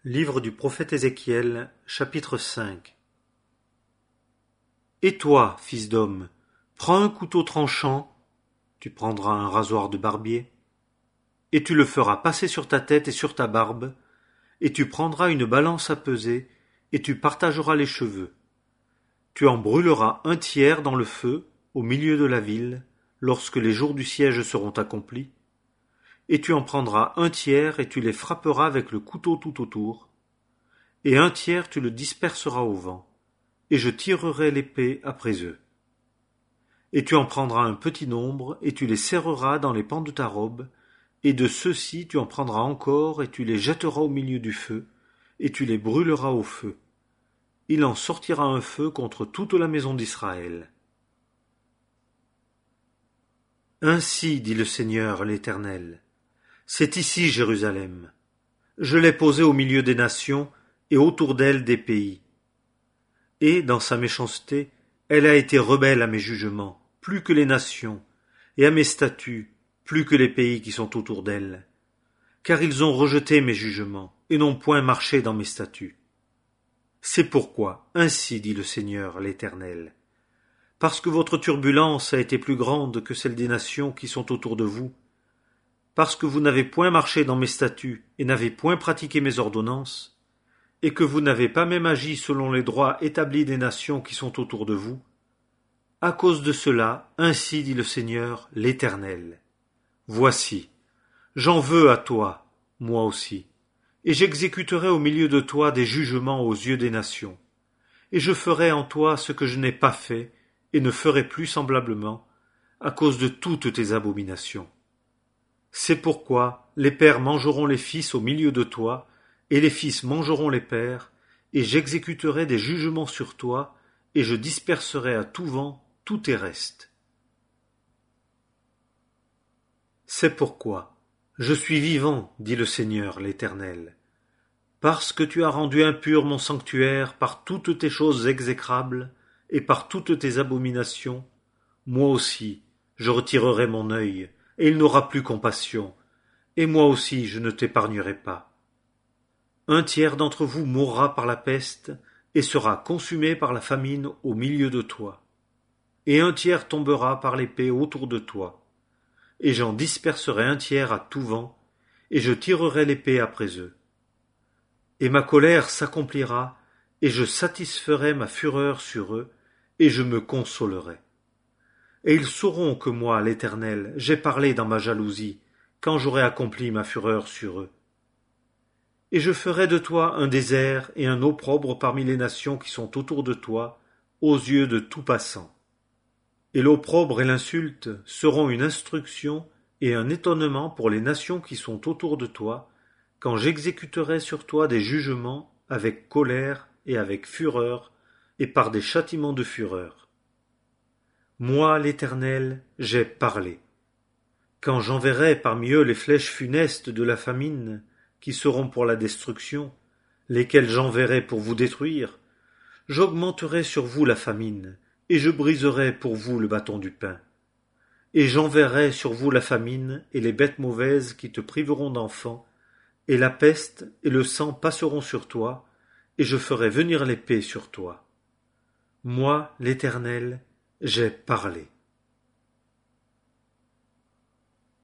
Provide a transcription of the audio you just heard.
Livre du prophète Ézéchiel, chapitre 5. Et toi, fils d'homme, prends un couteau tranchant, tu prendras un rasoir de barbier, et tu le feras passer sur ta tête et sur ta barbe, et tu prendras une balance à peser, et tu partageras les cheveux. Tu en brûleras un tiers dans le feu, au milieu de la ville, lorsque les jours du siège seront accomplis, et tu en prendras un tiers et tu les frapperas avec le couteau tout autour, et un tiers tu le disperseras au vent, et je tirerai l'épée après eux. Et tu en prendras un petit nombre, et tu les serreras dans les pans de ta robe, et de ceux-ci tu en prendras encore, et tu les jetteras au milieu du feu, et tu les brûleras au feu. Il en sortira un feu contre toute la maison d'Israël. Ainsi dit le Seigneur l'Éternel, c'est ici Jérusalem. Je l'ai posée au milieu des nations, et autour d'elle des pays. Et, dans sa méchanceté, elle a été rebelle à mes jugements, plus que les nations, et à mes statuts, plus que les pays qui sont autour d'elle. Car ils ont rejeté mes jugements, et n'ont point marché dans mes statuts. C'est pourquoi, ainsi dit le Seigneur l'Éternel, parce que votre turbulence a été plus grande que celle des nations qui sont autour de vous, parce que vous n'avez point marché dans mes statuts et n'avez point pratiqué mes ordonnances, et que vous n'avez pas même agi selon les droits établis des nations qui sont autour de vous, à cause de cela, ainsi dit le Seigneur l'Éternel. Voici, j'en veux à toi, moi aussi, et j'exécuterai au milieu de toi des jugements aux yeux des nations, et je ferai en toi ce que je n'ai pas fait, et ne ferai plus semblablement, à cause de toutes tes abominations. C'est pourquoi les pères mangeront les fils au milieu de toi, et les fils mangeront les pères, et j'exécuterai des jugements sur toi, et je disperserai à tout vent tous tes restes. C'est pourquoi je suis vivant, dit le Seigneur l'Éternel, parce que tu as rendu impur mon sanctuaire par toutes tes choses exécrables, et par toutes tes abominations, moi aussi je retirerai mon œil, et il n'aura plus compassion, et moi aussi je ne t'épargnerai pas. Un tiers d'entre vous mourra par la peste, et sera consumé par la famine au milieu de toi, et un tiers tombera par l'épée autour de toi, et j'en disperserai un tiers à tout vent, et je tirerai l'épée après eux. Et ma colère s'accomplira, et je satisferai ma fureur sur eux, et je me consolerai. Et ils sauront que moi, l'Éternel, j'ai parlé dans ma jalousie, quand j'aurai accompli ma fureur sur eux. Et je ferai de toi un désert et un opprobre parmi les nations qui sont autour de toi, aux yeux de tout passant. Et l'opprobre et l'insulte seront une instruction et un étonnement pour les nations qui sont autour de toi, quand j'exécuterai sur toi des jugements avec colère et avec fureur, et par des châtiments de fureur. Moi, l'Éternel, j'ai parlé. Quand j'enverrai parmi eux les flèches funestes de la famine, qui seront pour la destruction, lesquelles j'enverrai pour vous détruire, j'augmenterai sur vous la famine, et je briserai pour vous le bâton du pain. Et j'enverrai sur vous la famine et les bêtes mauvaises qui te priveront d'enfants, et la peste et le sang passeront sur toi, et je ferai venir l'épée sur toi. Moi, l'Éternel, j'ai parlé.